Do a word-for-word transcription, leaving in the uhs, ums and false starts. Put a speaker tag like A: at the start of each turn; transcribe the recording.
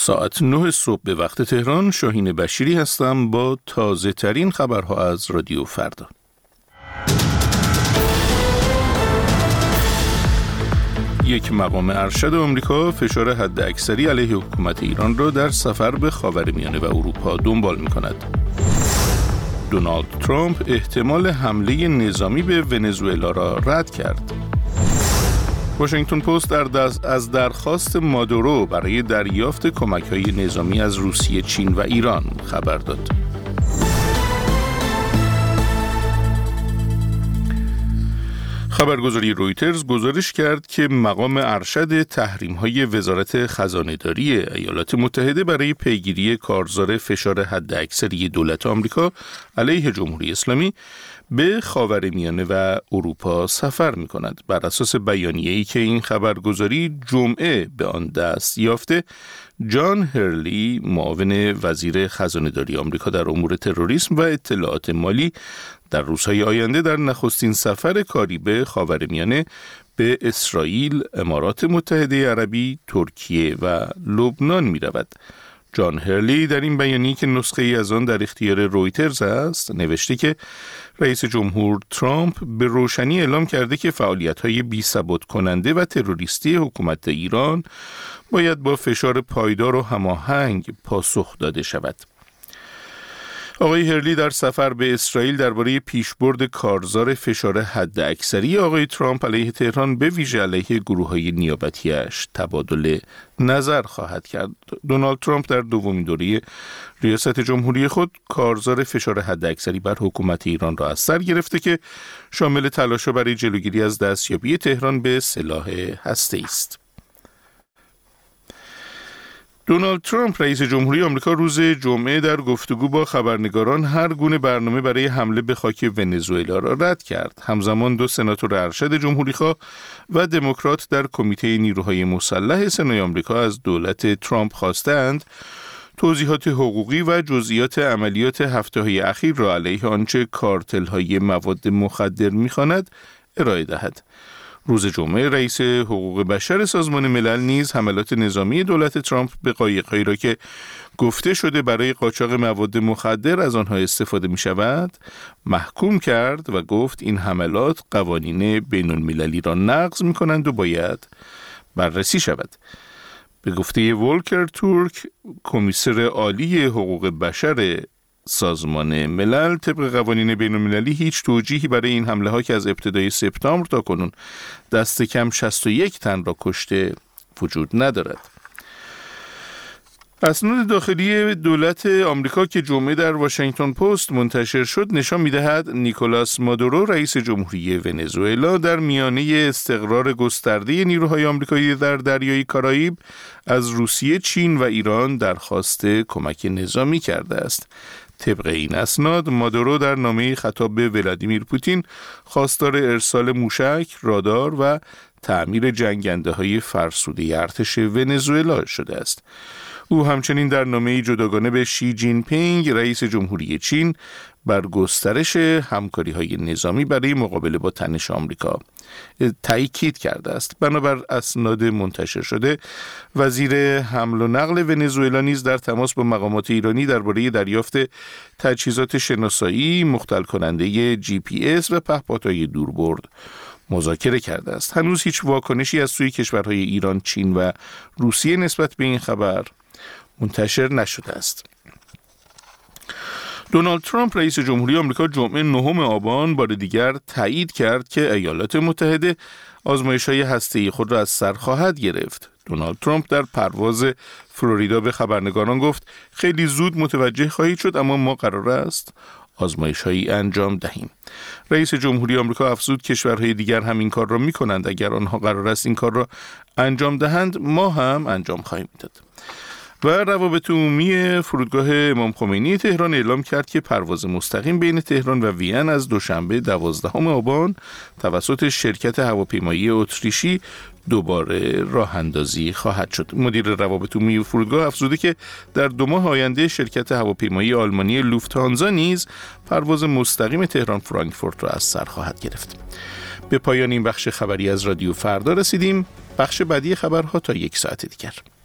A: ساعت نه صبح به وقت تهران. شاهین بشیری هستم با تازه ترین خبرها از رادیو فردا. یک مقام ارشد آمریکا فشار حداکثری علیه حکومت ایران را در سفر به خاورمیانه و اروپا دنبال می‌کند. دونالد ترامپ احتمال حمله نظامی به ونزوئلا را رد کرد. واشنگتن پست در دست از درخواست مادورو برای دریافت کمک‌های نظامی از روسیه، چین و ایران خبر داد. خبرگزاری رویترز گزارش کرد که مقام ارشد تحریم‌های وزارت خزانه‌داری ایالات متحده برای پیگیری کارزار فشار حداکثری دولت آمریکا علیه جمهوری اسلامی به خاورمیانه و اروپا سفر می‌کند. بر اساس بیانیه‌ای که این خبرگزاری جمعه به آن دست یافته، جان هرلی، معاون وزیر خزانه‌داری آمریکا در امور تروریسم و اطلاعات مالی، در روزهای آینده در نخستین سفر کاری به خاورمیانه به اسرائیل، امارات متحده عربی، ترکیه و لبنان می رود. جان هرلی در این بیانیه که نسخه ای از آن در اختیار رویترز است نوشته که رئیس جمهور ترامپ به روشنی اعلام کرده که فعالیت‌های بی‌ثبات کننده و تروریستی حکومت ایران باید با فشار پایدار و هماهنگ پاسخ داده شود. آقای هرلی در سفر به اسرائیل درباره پیشبرد کارزار فشار حداکثری آقای ترامپ علیه تهران به ویژه علیه گروه‌های نیابتی‌اش تبادل نظر خواهد کرد. دونالد ترامپ در دومین دوره ریاست جمهوری خود کارزار فشار حداکثری بر حکومت ایران را از سر گرفته که شامل تلاش‌ها برای جلوگیری از دستیابی تهران به سلاح هسته‌ای است. دونالد ترامپ رئیس جمهوری آمریکا روز جمعه در گفتگو با خبرنگاران هر گونه برنامه برای حمله به خاک ونزوئلا را رد کرد. همزمان دو سناتور ارشد جمهوری‌خواه و دموکرات در کمیته نیروهای مسلح سنای آمریکا از دولت ترامپ خواستند توضیحات حقوقی و جزئیات عملیات هفته‌های اخیر را علیه آنچه کارتل‌های مواد مخدر می‌خواند ارائه دهد. روز جمعه رئیس حقوق بشر سازمان ملل نیز حملات نظامی دولت ترامپ به قایق‌هایی را که گفته شده برای قاچاق مواد مخدر از آنها استفاده می شود محکوم کرد و گفت این حملات قوانین بین المللی را نقض می کنند و باید بررسی شود. به گفته ولکر تورک، کمیسر عالی حقوق بشر سازمان ملل، طبق قوانین بین المللی هیچ توجیهی برای این حمله ها که از ابتدای سپتامبر تا کنون دست کم شصت و یک تن را کشته وجود ندارد. اسناد داخلی دولت آمریکا که جمعه در واشنگتن پست منتشر شد نشان می‌دهد نیکولاس مادورو رئیس جمهوری ونزوئلا در میانه استقرار گسترده نیروهای آمریکایی در دریای کارائیب از روسیه، چین و ایران درخواست کمک نظامی کرده است. طبق این اسناد مادورو در نامه خطاب به ولادیمیر پوتین خواستار ارسال موشک، رادار و تعمیر جنگنده‌های فرسوده ارتش ونزوئلا شده است. او همچنین در نامه‌ای جداگانه به شی جین پینگ رئیس جمهوری چین بر گسترش همکاری‌های نظامی برای مقابله با تنش آمریکا تأکید کرده است. بنابر اسناد منتشر شده، وزیر حمل و نقل ونزوئلا نیز در تماس با مقامات ایرانی درباره دریافت تجهیزات شناسایی، مختل کننده جی پی اس و پهپادهای دوربرد مذاکره کرده است. هنوز هیچ واکنشی از سوی کشورهای ایران، چین و روسیه نسبت به این خبر منتشر نشده است. دونالد ترامپ رئیس جمهوری آمریکا جمعه نهم آبان بار دیگر تایید کرد که ایالات متحده آزمایش‌های هسته‌ای خود را از سر خواهد گرفت. دونالد ترامپ در پرواز فلوریدا به خبرنگاران گفت خیلی زود متوجه خواهید شد، اما ما قرار است آزمایش‌هایی انجام دهیم. رئیس جمهوری آمریکا افزود کشورهای دیگر هم این کار را می‌کنند. اگر آنها قرار است این کار را انجام دهند، ما هم انجام خواهیم داد. و روابط عمومی فرودگاه امام خمینی تهران اعلام کرد که پرواز مستقیم بین تهران و وین از دوشنبه دوازدهم آبان توسط شرکت هواپیمایی اتریشی دوباره راه اندازی خواهد شد. مدیر روابط عمومی فرودگاه افزوده که در دو ماه آینده شرکت هواپیمایی آلمانی لوفتهانزا نیز پرواز مستقیم تهران فرانکفورت را از سر خواهد گرفت. به پایان این بخش خبری از رادیو فردا رسیدیم. بخش بعدی خبرها تا یک ساعت دیگر.